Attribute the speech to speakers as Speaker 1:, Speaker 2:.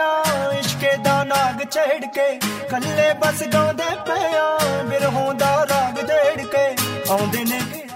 Speaker 1: ਪਿਆ ਇਸ਼ਕੇ ਦਾ ਨਾਗ ਛੇੜ ਕੇ ਕੱਲੇ ਬਸ ਗਾਉਂਦੇ ਪਿਆ ਬਿਰਹੋਂ ਦਾ ਰਾਗ ਛੇੜ ਕੇ ਆਉਂਦੇ ਨੇ